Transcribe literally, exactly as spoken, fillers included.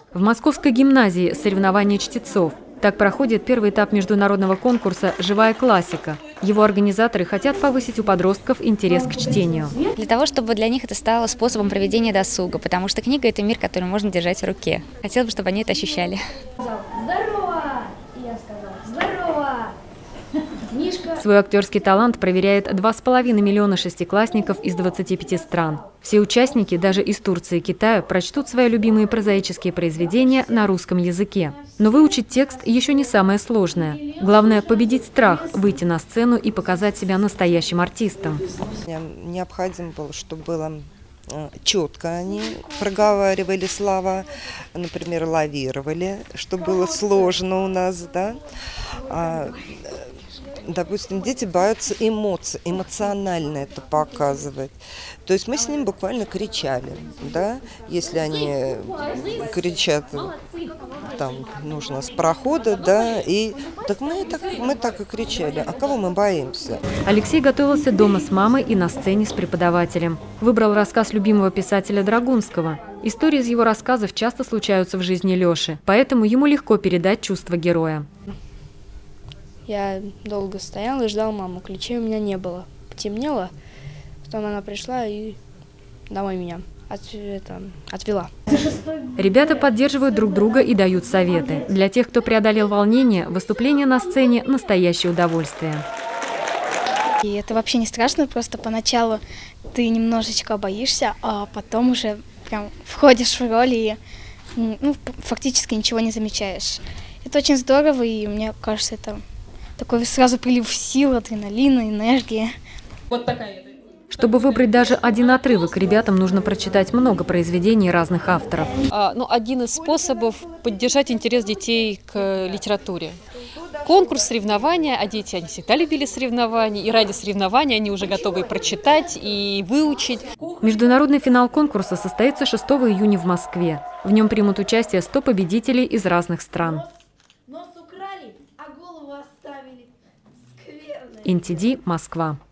В Московской гимназии соревнования чтецов. Так проходит первый этап международного конкурса «Живая классика». Его организаторы хотят повысить у подростков интерес к чтению. Для того, чтобы для них это стало способом проведения досуга, потому что книга – это мир, который можно держать в руке. Хотелось бы, чтобы они это ощущали. Здорово! Я сказала, здорово! Книжка. Свой актерский талант проверяет два с половиной миллиона шестиклассников из двадцати пяти стран. Все участники, даже из Турции и Китая, прочтут свои любимые прозаические произведения на русском языке. Но выучить текст еще не самое сложное. Главное – победить страх, выйти на сцену и показать себя настоящим артистом. Необходимо было, чтобы было четко они проговаривали слова, например, лавировали, что было сложно у нас, да. Допустим, дети боятся эмоций, эмоционально это показывать. То есть мы с ним буквально кричали, да, если они кричат, там, нужно с прохода, да, и так мы так, мы так и кричали. А кого мы боимся? Алексей готовился дома с мамой и на сцене с преподавателем. Выбрал рассказ любимого писателя Драгунского. Истории из его рассказов часто случаются в жизни Леши, поэтому ему легко передать чувства героя. Я долго стоял и ждал маму. Ключей у меня не было. Потемнело. Потом она пришла и домой меня от, это, отвела. Ребята поддерживают друг друга и дают советы. Для тех, кто преодолел волнение, выступление на сцене – настоящее удовольствие. И это вообще не страшно, просто поначалу ты немножечко боишься, а потом уже прям входишь в роль и ну, фактически ничего не замечаешь. Это очень здорово, и мне кажется, это такой сразу прилив сил, адреналина, энергии. Вот такая. Чтобы выбрать даже один отрывок, ребятам нужно прочитать много произведений разных авторов. А, ну, один из способов поддержать интерес детей к литературе. Конкурс, соревнования, а дети, они всегда любили соревнования, и ради соревнований они уже готовы прочитать и выучить. Международный финал конкурса состоится шестого июня в Москве. В нем примут участие сто победителей из разных стран. Нос украли, а голову оставили. Скверно. эн ти ди, Москва.